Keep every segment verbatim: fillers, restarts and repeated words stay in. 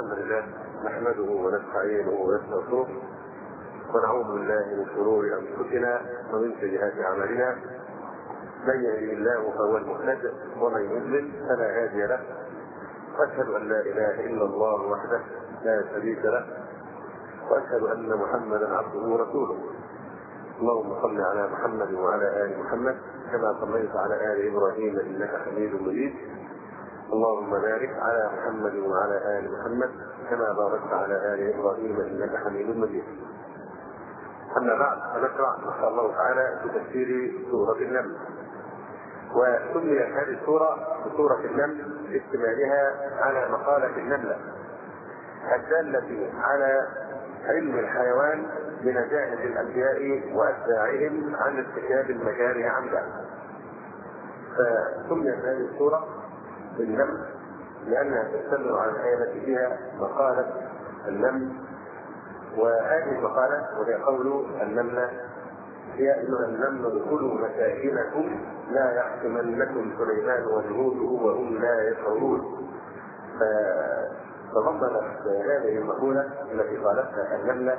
الحمد لله نحمده ونستعينه ونستغفره ونعوذ بالله من شرور انفسنا ومن سيئات اعمالنا. من يهده الله فهو المهتد ومن يضلل فلا هادي له. واشهد ان لا اله الا الله وحده لا شريك له واشهد ان محمدا عبده ورسوله. اللهم صل على محمد وعلى ال محمد كما صليت على ال ابراهيم انك حميد مجيد. اللهم بارك على محمد وعلى ال محمد كما باركت على ال ابراهيم انك حميد مجيد. اما بعد فنقرا ان شاء الله تعالى في تفسير سوره النمل. وسميت هذه السوره بسوره النمل اشتمالها على مقاله النمله الداله على علم الحيوان بنجاة الانبياء واتباعهم عن ارتكاب المكاره عمدا. فسميت هذه السوره بالنمل لانها تشتمل على الايه التي فيها مقاله النمل. وهذه المقاله وهي قول النمله هي ايها النمل ادخلوا مساكنكم لا يحكمنكم سليمان وجنوده وهم لا يشعرون. فتضمنت هذه المقوله التي قالتها النمله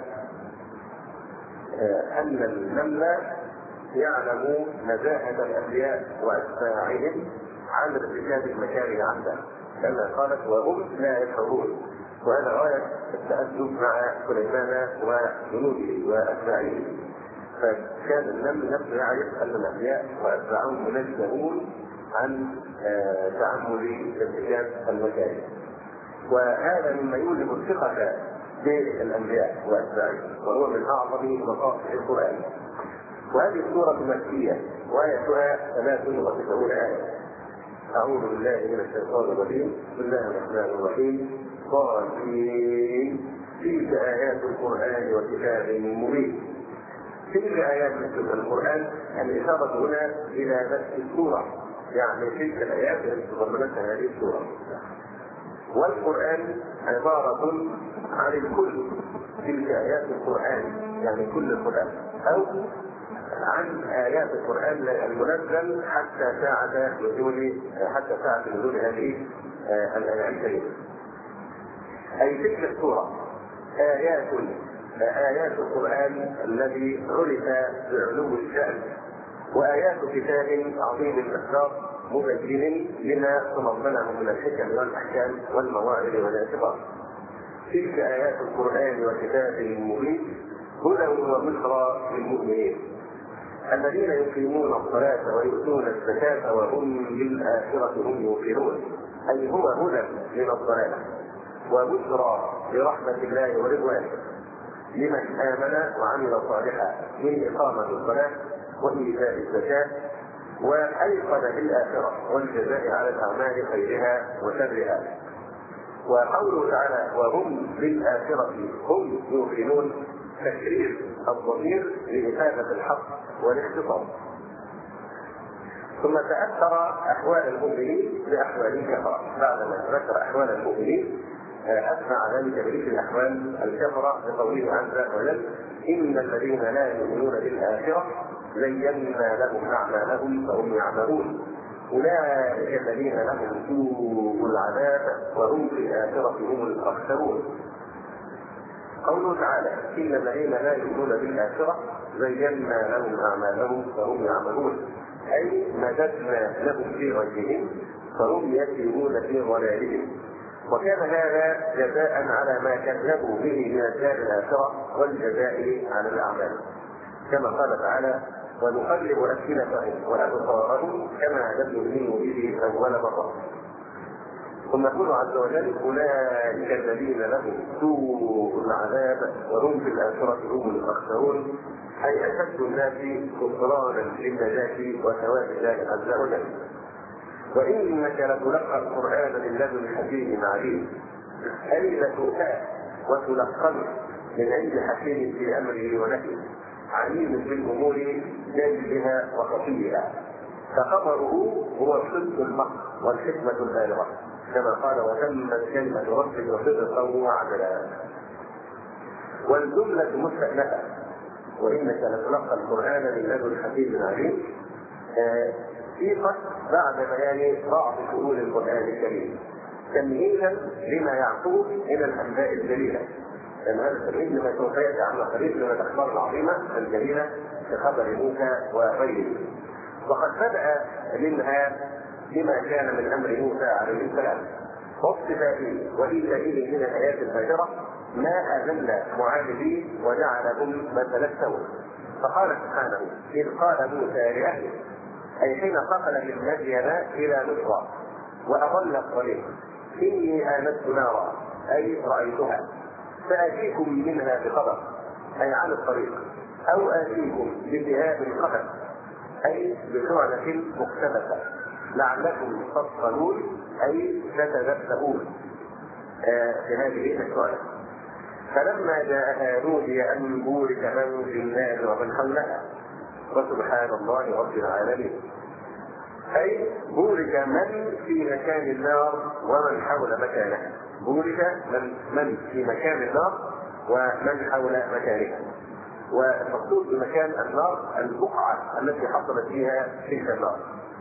ان النمل يعلم نزاهه الانبياء واتباعهم عن ارتكاب المكاره عمدا، كما قالت وهم لا يشعرون. وهذا غايه التادب مع سليمان وجنوده واتباعه. فكان النمل نفسه يعرف ان الانبياء واتباعهم منزهون عن تعمد ارتكاب المكاره. وهذا مما يوجب الثقه بالانبياء واتباعهم، وهو من اعظم مقاصد القران. وهذه السوره مكيه وايتها ثلاث وتسعون ايه. أعوذ بالله من الشيطان الرجيم. بسم الله الرحمن الرحيم. طاسين تلك آيات القرآن وكتاب مبين. تلك آيات القرآن الإشارة هنا إلى نفس السورة، يعني تلك الآيات التي تضمنتها هذه السورة. والقرآن عبارة عن الكل. تلك آيات القرآن يعني كل القرآن، أو عن آيات القرآن المنزل حتى ساعة نزول حتى ساعة نزول هذه الآيات الكريمة. أي تلك السورة آيات آيات القرآن الذي عرف بعلو الشأن، وآيات كتاب عظيم المقدار مبين لما تضمنه من الحكم والأحكام والمواعظ والاعتبار. تلك آيات القرآن وكتاب مبين هدى وبشرى للمؤمنين الذين يقيمون الصلاة ويؤتون الزكاة وهم بالآخرة هم يوقنون. أي هو هدى من الضلال وبشرى برحمة الله ورضوانه لمن آمن وعمل صالحا من إقامة الصلاة وإيتاء الزكاة وأيقن بالآخرة والجزاء على الأعمال خيرها وشرها. وقوله تعالى وهم بالآخرة هم يوقنون تكرير الضمير لإفادة الحق والاختصاص. ثم تأثر أحوال المؤمنين بأحوال الكفرة. بعدما ذكر أحوال المؤمنين أسمع ذلك بذكر الأحوال الكفرة بقوله عز وجل إن الذين لا يؤمنون بالآخرة زينا لهم أعمالهم فهم يعملون أولئك الذين لهم سوء العذاب وهم في الآخرة هم الأخسرون. قوله تعالى إن الذين لا يؤمنون بالآخرة زينا لهم أعمالهم فهم يعملون، أي مددنا لهم في غيهم فهم يسيرون في ضلالهم. وكان هذا جزاء على ما كذبوا به من الدار الآخرة والجزاء على الأعمال، كما قال تعالى ونقلب أفئدتهم وأبصارهم كما لم يؤمنوا به أول مرة. ثم يقول عز وجل أولئك الذين لهم سوء العذاب وهم في الآخرة هم الأخسرون، أي أشد الناس خسرانا للنجاة وثواب الله عز وجل. وإنك لتلقى القرآن من لدن حكيم عليم، أي لتؤتى وتلقن من عند حكيم في أمره ونهيه عليم بالأمور جلها وخفيها. فخبره هو الصدق المحض والحكمة البالغة، كما قال وتمت كلمة ربك صدقا وعدلا. والجملة مستأنفة وإنك لتلقى القرآن من لدن حكيم عليم في قصد بعد بيان بعض شؤون القرآن الكريم. تمهيدا لما يعقوب الى الانباء الجليله، لان هذا التمهيد لما سوف ياتي عن قريب من الاخبار العظيمه الجليله كخبر موسى وغيره. وقد بدا منها بما كان من امر موسى عليه السلام واصطفائه وايتائه من الايات الباهره ما اذل معانديه وجعلهم مثل السوء. فقال سبحانه: اذ قال موسى لاهله، اي حين قفل من مدين الى مصر واضل الطريق، اني انست نارا، اي رايتها، ساتيكم منها بخبر، اي عن الطريق، او اتيكم بشهاب قبس، اي بشعلة مقتبسه، لعلكم تصطلون، اي تتذكرون في هذه الشعلة. فلما جاءها نودي ان بورك من في النار ومن حولها وسبحان الله رب العالمين، اي بورك من في مكان النار ومن حول مكانها، بورك من من في مكان النار ومن حول مكانها. والمقصود بمكان النار البقعه التي حصلت فيها تلك النار.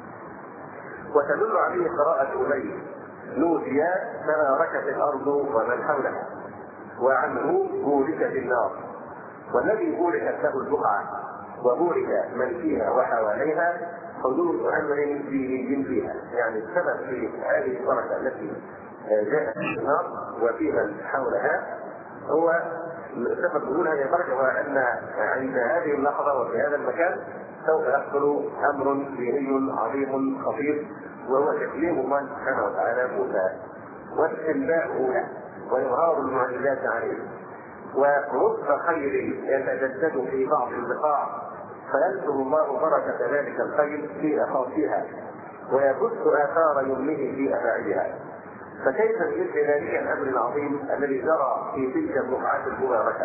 وتدل عليه قراءة أبي: نودي تباركت الأرض ومن حولها، وعنه بوركت النار. والذي بوركت له البقعة وبورك من فيها وحواليها حدوث أمر فيه فيها، يعني السبب في هذه البركة التي جاءت في النار وفي من حولها هو سبب نزول هذه البركة، هو أن عند هذه اللحظة وفي هذا المكان سوف يحصل أمر ديني عظيم خطير، وهو تكليم الله سبحانه وتعالى موسى واستنباؤه له وإظهار المعجزات عليه ورب خير يتجدد في بعض البقاع، فينشر الله بركة ذلك الخير في أخاصها ويبث آثار يمنه في أفاعيها. فكيف بمثل ذلك الأمر العظيم الذي جرى في تلك البقعات المباركة؟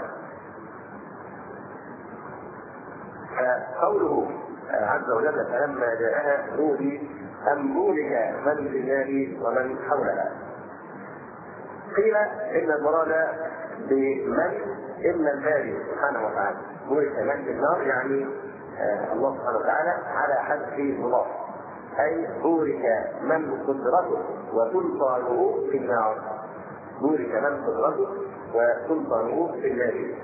فقوله عز وجل: فلما جاءها نودي أن بورك من في النار ومن حولها. قيل إن المراد بمن إن الباري سبحانه وتعالى، بورك من في النار يعني آه الله سبحانه وتعالى على حذف مضاف، أي بورك من قدرته وسلطانه في النار، بورك من قدرته وسلطانه في النار.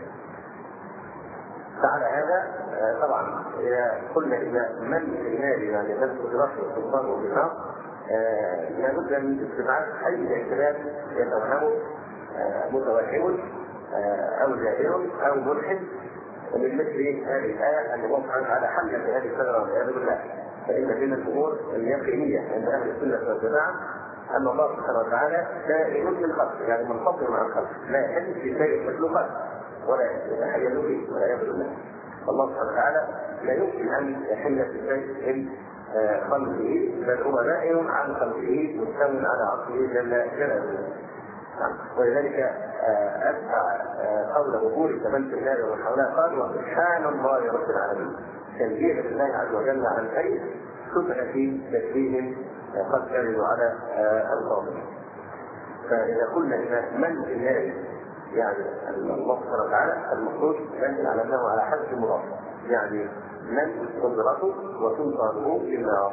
فعلى هذا آه طبعا إذا قلنا إذا من في النار يعني من قدرته وسلطانه في النار آه لابد من استبعاد أي اعتراف يتوهمه آه متوهم آه أو جاهل أو ملحد من مثل هذه الآية أن الله سبحانه وتعالى حمل في هذه الشجرة والعياذ بالله. فإن من الأمور اليقينية عند أهل السنة والجماعة أن الله سبحانه وتعالى دائم في الخلق، يعني منفصل عن الخلق، لا يحل في شيء مخلوقات ولا يتحيل به والعياذ بالله. الله سبحانه وتعالى لا يمكن أن يحل في شيء خلقه، بل هو دائم عن خلقه مستوٍ على عرشه جل جلاله. ولذلك أتبع قوله بورك من في النار ومن حولها قال: وسبحان الله رب العالمين، تنزيها لله عز وجل عن أي شبهة تشبيه قد كانوا على الباطل. فإذا قلنا إن من في النار يعني الله سبحانه وتعالى المقصود من علمناه على حذف مضاف، يعني من قدرته وسلطانه في النار.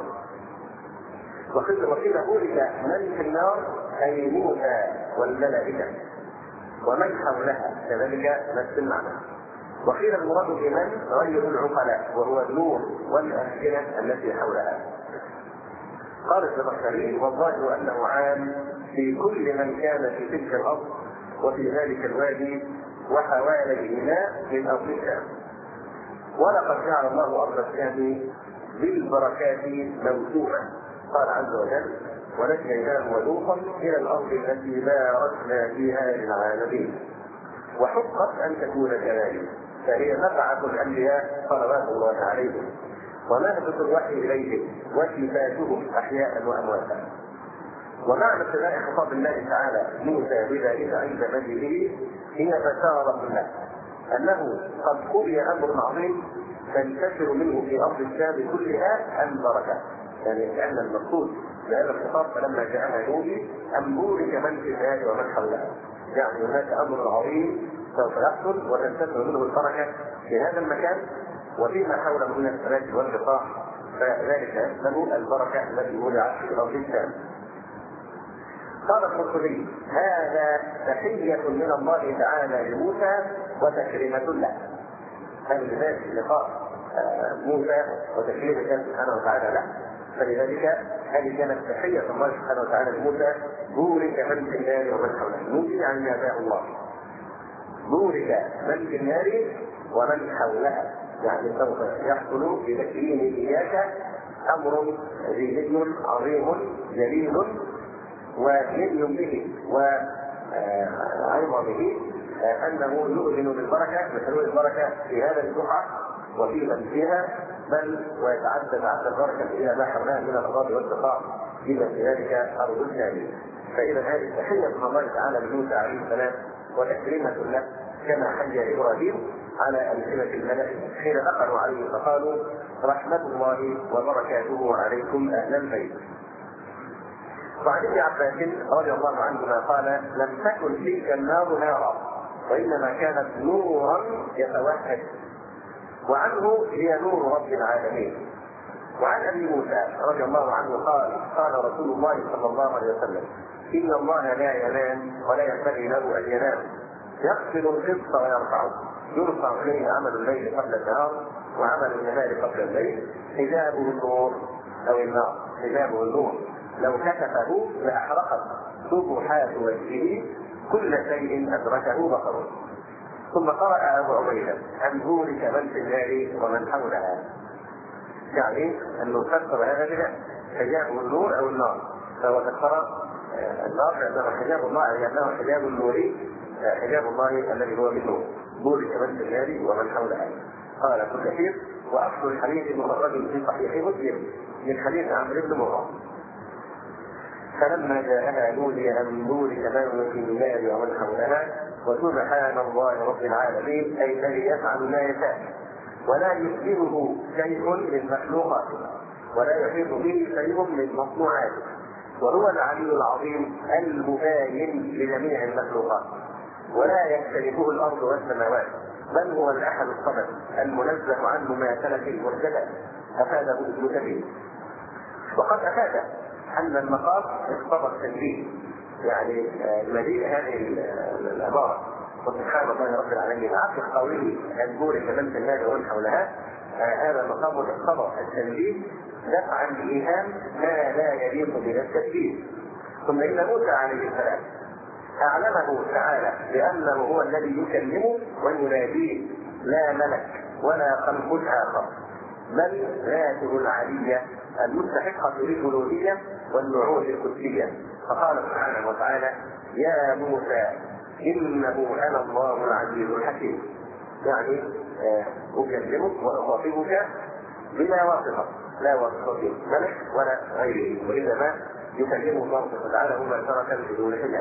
وقيل بورك من في النار أي موسى والملائكة ومن حولها كذلك نفس المعنى. وقيل المراد بمن غير العقلاء وهو النور والأمكنة التي حولها. قال الزمخشري: والظاهر أنه عام في كل من كان في تلك الأرض وفي ذلك الوادي وحواليهما من أرض الشام. ولقد جعل الله أرض الشام بالبركات موسوعة، قال عز وجل: ونجيناه ولوطا إلى الأرض التي باركنا فيها للعالمين. وحقت أن تكون كذلك، فهي مبعث الأنبياء صلوات الله عليهم ومهبط الوحي إليهم وشفاتهم أحياء وأمواتا. ومعنى ابتداء خطاب الله تعالى موسى بذلك عند مجيئه هي بشارة له أنه قد قضي أمر عظيم تنتشر منه في أرض الشام كلها البركة، يعني كأن المقصود بهذا الخطاب فلما جاءها نودي أن بورك من في النار ومن حولها، يعني هناك أمر عظيم سوف يحصل وتنتشر منه البركة في هذا المكان وفيما حوله من السماء والبقاع، فذلك يشمل البركة التي وضعت في أرض الشام. قال القرطبي: هذا تحية من الله تعالى لموسى وتكريمة له. هذا لذلك لقاء موسى وتكريم الله سبحانه وتعالى له، فلذلك هذه كانت تحية الله سبحانه وتعالى لموسى: بورك من في النار ومن حوله. نودي عن يداه الله، بورك من في النار ومن حولها، يعني سوف يحصل بتكريم إياك أمر ذي جد عظيم جليل ويؤمن به وعظمه، أنه يؤذن بالبركة بحلول البركة في هذا الدعاء وفي من فيها، بل ويتعدى تعدى البركة إلى ما حولها من الأرض والبقاء بما في ذلك أرض ثانية. فإذا هذه تحية من الله تعالى لموسى عليه السلام وتكريمة له، كما حي إبراهيم على ألسنة الملائكة حين دخلوا عليه فقالوا: رحمة الله وبركاته عليكم أهل البيت. وعن ابن عباس رضي الله عنهما قال: لم تكن تلك النار نارا، وإنما كانت نورا يتوهج، وعنه هي نور رب العالمين. وعن ابي موسى رضي الله عنه قال: قال رسول الله صلى الله عليه وسلم: إن الله لا ينام ولا ينبغي له أن ينام، يغسل القسط ويرفعه، يرفع إليه عمل الليل قبل النهار وعمل النهار قبل الليل، حجابه النور أو النار، حجابه النور لو كشفه لأحرقت سبحات وجهه كل شيء أدركه بصره. ثم قرأ أبو عبيدة: أن بورك من في النار ومن حولها، يعني أنه فسر هذا بلا حجابه النور أو النار، فهو فسر النار لأنه حجاب الله، لأنه حجاب النوري، حجاب الله الذي هو بالنور. بورك من في النار ومن حولها. قال ابن كثير: وأصل الحديث مخرج في صحيح مسلم من حديث عمرو بن مرة: فلما جاءها نودي أن بورك من في النار ومن حولها وسبحان الله رب العالمين، أي الذي يفعل ما يشاء ولا يشبهه شيء من مخلوقاته ولا يحيط به شيء من مصنوعاته، وهو العلي العظيم المباين لجميع المخلوقات، ولا يختلفه الأرض والسماوات، بل هو الأحد الصمد المنزه عنه ما سلف المرتدى. أفاده ابن كثير. وقد أفاد أن المقام اقتضى التنزيه، يعني مجيء هذه العبارة وسبحان الله رب العالمين عكس قوله أن بورك من في النار ومن حولها، هذا المقام اقتضى التنزيه دفعا لإيهام ما لا يليق به التكبير. ثم إن موسى عليه السلام أعلمه تعالى بأنه هو الذي يكلمه ويناديه، لا ملك ولا خلق آخر، بل ذاته العلية المستحقة للألوهية والنعوت القدسية. فقال سبحانه وتعالى: يا موسى إنه أنا الله العزيز الحكيم، يعني أكلمك وأخاطبك بلا واسطة، لا واسطة ملك ولا غيره، وإنما يكلمه الله سبحانه وتعالى مباشرة بدون حجاب.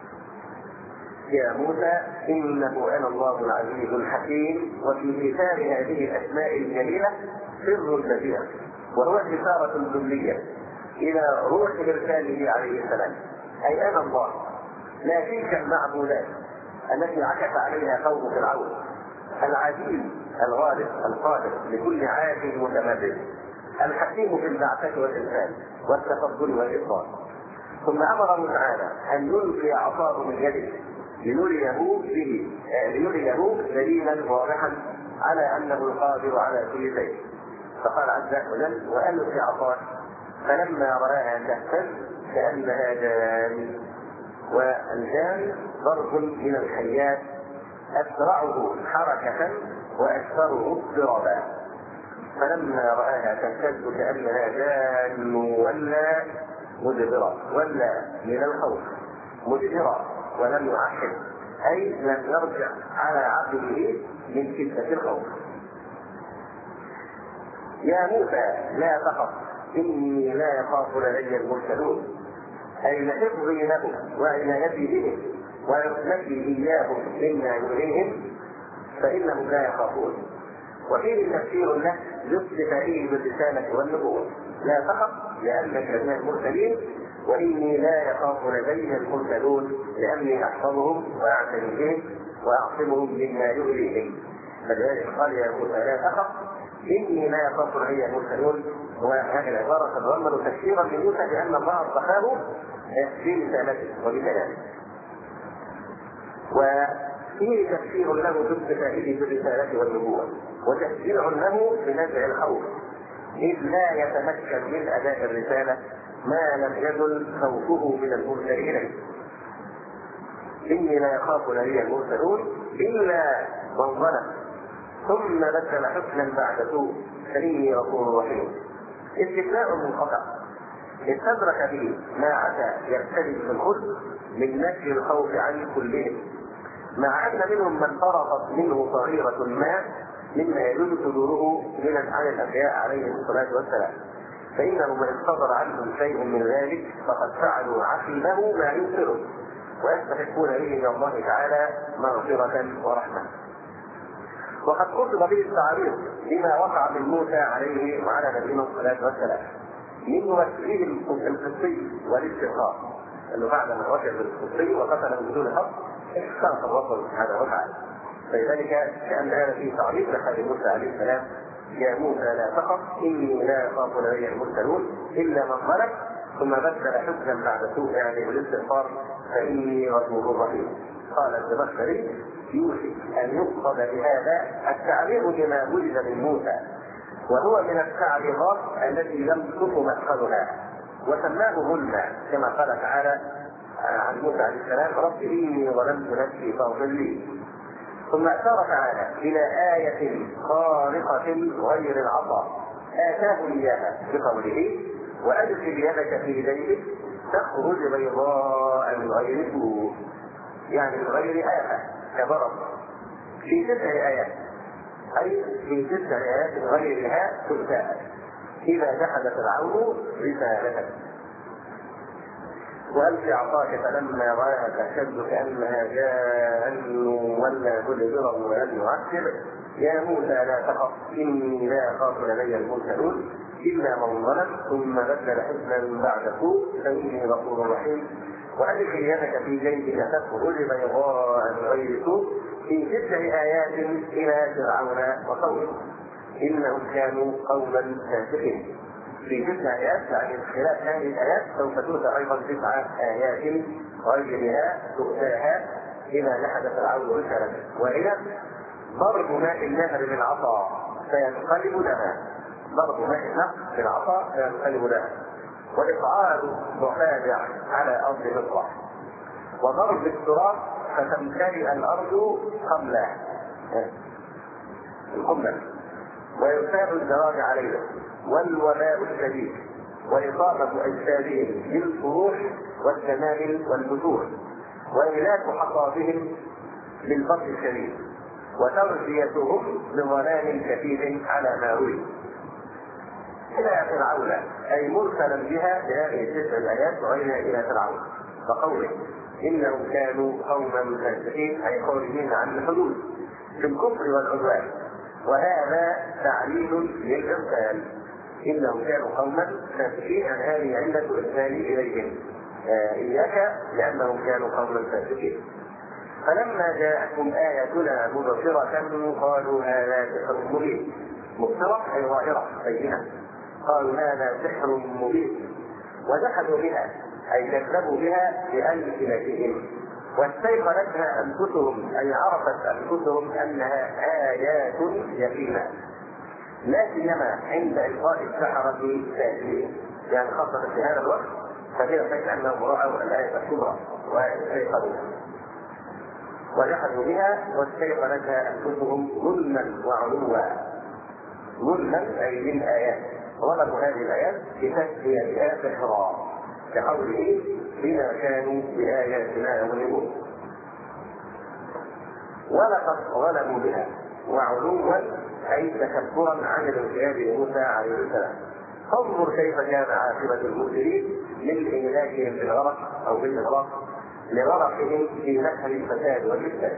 يا موسى إنه أنا الله العزيز الحكيم. وفي مثال هذه الأسماء الجليلة سر كبير، وهو الإشارة الجملية إلى روح إرساله عليه السلام، أي أنا الله، لا تلك المعبودات التي عكف عليها قوم فرعون، العزيز الغالب القادر لكل عاجز متمرد، الحكيم في البعثة والإرسال والتفضل والإفضال. ثم أمره تعالى أن يلقي عصاه من يده لنريه به لنريه دليلا واضحا على أنه القادر على كل شيء. فقال عز وجل: وألق عصاه فلما رآها تهتز كأنها جان. والجان ضرب من الحيات أسرعه حركة وأكثره اضطرابا. فلما رآها تهتز كأنها جان ولا مدبرا، ولا من الخوف مدبرا ولم يعحد، أي لم يرجع على عقله من شدة الخوف. يا موسى لا تخف إني لا يخاف لدي المرسلون، أي لحفظي له وعنايتي بهم وعصمتي إياهم مما يؤذيهم فإنهم لا يخافون. وفيه تفسير له باصطفائه بالرسالة والنبوة: لا تخف لأنك من المرسلين، وإني لا يخاف لدي المرسلون لأني أحفظهم وأعتني بهم وأعصمهم مما يؤذيهم. فلذلك قال: يا موسى لا تخف إني لا يخاف لدي المرسلون، وهذه العبارة تتضمن تفسيرا لموسى بأن الله اصطفاه في رسالته وبكلامه. وفيه تفسير له باصطفائه بالرسالة والنبوة، وتفسير له بنزع الخوف، إذ لا يتمكن من أداء الرسالة ما لم يزل خوفه من المرسل إليه. إني لا يخاف لدي المرسلون إلا من ظلم ثم بدل حسنا بعد سوء فإني غفور رحيم. استثناء منقطع استدرك به ما عسى يرتدي في الخلق من نفي الخوف عن كلهم، مع أن منهم من فرطت منه صغيرة ما مما يجوز صدوره من عن الأنبياء عليهم الصلاة والسلام، فإنه من اصطدر عنهم شيء من ذلك فقد فعلوا عقبه ما ينكره ويستحقون به من الله تعالى مغفرة ورحمة. وقد قصد به التعريض بما وقع من موسى عليه وعلى نبينا الصلاة والسلام من مسجد القبطي والاسترقاق، أنه بعد ما وجد القبطي وقتله بدون حق استغفر الله سبحانه وتعالى. فلذلك كأن هذا فيه تعريض لحال موسى عليه السلام: يا موسى لا تخف إني لا أخاف لدي المرسلون إلا من ظلم ثم بدل حسنا بعد سوء يعني بالاستغفار فإني غفور رحيم. قال الزمخشري: يوشك أن يقصد بهذا التعريض بما وجد من موسى، وهو من التعريضات التي لم تكن مأخذها، وسماه ظلما كما قال تعالى عن موسى عليه السلام: رب إني ظلمت نفسي فاغفر لي. ثم أشار تعالى إلى آية خارقة غير العصا آتاه إياها بقوله: وأدخل يدك في جيبك تخرج بيضاء من غير سوء، يعني من غير آفة كبرص، في تسع آيات، أي في تسع آيات غيرها تؤتاها إذا جحد فرعون رسالتك. وألق عصاك فلما رآها تهتز كأنها جان ولا مدبرا ولم يعقب يا موسى لا تخف إني لا أخاف لدي المرسلون إلا من ظلم ثم بدل حسنا بعد سوء فإني غفور رحيم. وأدخل يدك في جيبك تخرج بيضاء من غير سوء في تسع آيات إلى فرعون وقومه إنهم كانوا قوما فاسقين. في تسع آيات، يعني خلال هذه الآيات سوف تؤتى أيضا تسع آيات غيرها تؤتاها إذا جحد فرعون رسالته، وإلى ضرب ماء النهر بالعصا فينقلب لها، ضرب ماء النهر بالعصا فينقلب لها، وإصعاد ضفادع على أرض مصر، وضرب التراب فتمتلئ الأرض قملا القمل، ويرتاب الزواج عليهم، والوباء الشديد، وإصابة أجسادهم بالفروح والتمامل والبذور، وإهلاك حصادهم بالبطن الشديد، وتغذيتهم بظلام كثير على ما أريد. إلى فرعون أي مرسلا بها بهذه التسع الآيات وغيرها إلى فرعون، فقوله إنهم كانوا قوما فاسقين أي خارجين عن الحدود في الكفر والعدوان، وهذا تعليل للإرسال. إنهم كانوا قوما فاسقين، عن هذه علة الإرسال إليهم آه إياك لأنهم كانوا قوما فاسقين. فلما جاءتهم آياتنا مبصرة قالوا هذا سحر مبين، مبصرة أي ظاهرة بينة، قالوا هذا سحر مبين، وجحدوا بها أي كذبوا بها بألسنتهم، واستيقنتها أنفسهم أي عرفت أنفسهم أنها آيات يقينة، لا سيما عند إلقاء السحرة التأثير، يعني خاصة في هذا الوقت فهي شك أنهم رأوا الآية الكبرى واستيقنوا وجحدوا بها واستيقنتها أنفسهم ظلما وعلوا. ظلما أي من آيات، ظلموا هذه الآيات بتسميتها سحرا كقوله بما كانوا بآياتنا يظلمون. ولقد ظلموا بها وعلوا أي تكبرا عن الانقياد لموسى عليه السلام. فانظر كيف كان عاقبة المرسلين من إهلاكهم بالغرق أو بالإغراق لغرقهم في نهر الفساد والإفساد.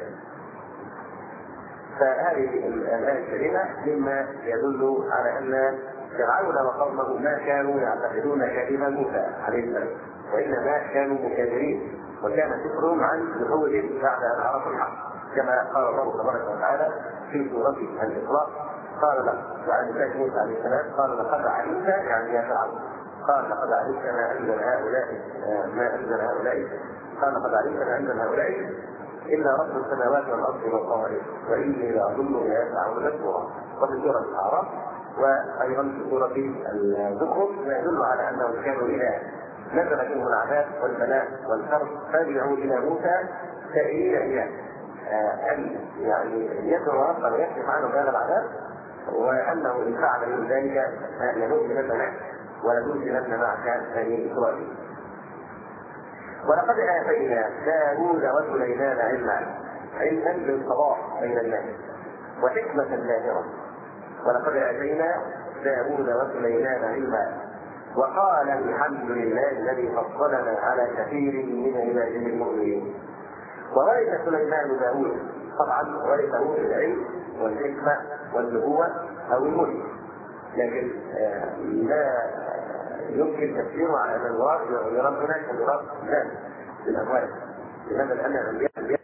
فهذه الآية الكريمة مما يدل على أن فرعون وقومه ما كانوا يعتقدون كذب موسى عليه السلام، وإنما كانوا مكابرين، وكان فكرهم عن جهودهم بعد أن عرفوا الحق. كما قال الله تبارك وتعالى في سورة الإسراء قال لك يعني سيدنا موسى عليه السلام قال لقد علمت يعني يا فرعون قال لقد علمت ما أنزل هؤلاء ما أنزل هؤلاء قال لقد علمت ما أنزل هؤلاء إلا رب السماوات والأرض والطوارئ وإني لأظن يا فرعون مسرورا. وفي سورة الأعراف وأيضا في سورة الزخرف ما يدل على أنهم كانوا إله نزل بهم العذاب والبلاء والكرب فادعوا إلى موسى سائلين إياه أن يعني يدعو ربنا ويكشف عنهم هذا العذاب وأنه إن فعل من ذلك لنؤمنن معك ولنرسلن معك بني إسرائيل. ولقد آتينا داوود وسليمان علما علما بالقضاء بين الناس وحكمة باهرة. ولقد آتينا داوود وسليمان علما وقال الحمد لله الذي فضلنا على كثير من عباده المؤمنين. ورث سليمان داوود طبعا ورثه العلم والحكمة والنبوة أو الملك، لكن لا يمكن تفسيره على أن المراد يراد هناك المراد ذلك بالأموال. لماذا؟ لأن الأنبياء